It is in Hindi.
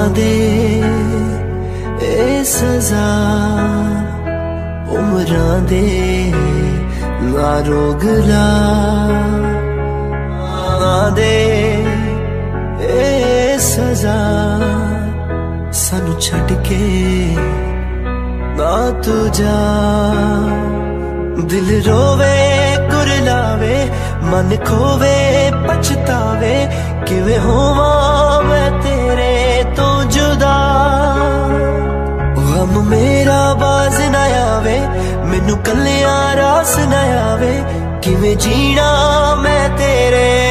दे ए सजा उम्रां दे ना रोग ला दे ए सजा सानू छड़ के ना तू जा। दिल रोवे कुरलावे मन खोवे पछतावे किवें होवां मैं तेरे तो जुदा। गम मेरा बाज ना आवे मैनू कल्लियां रास ना आवे किवें जीना मैं तेरे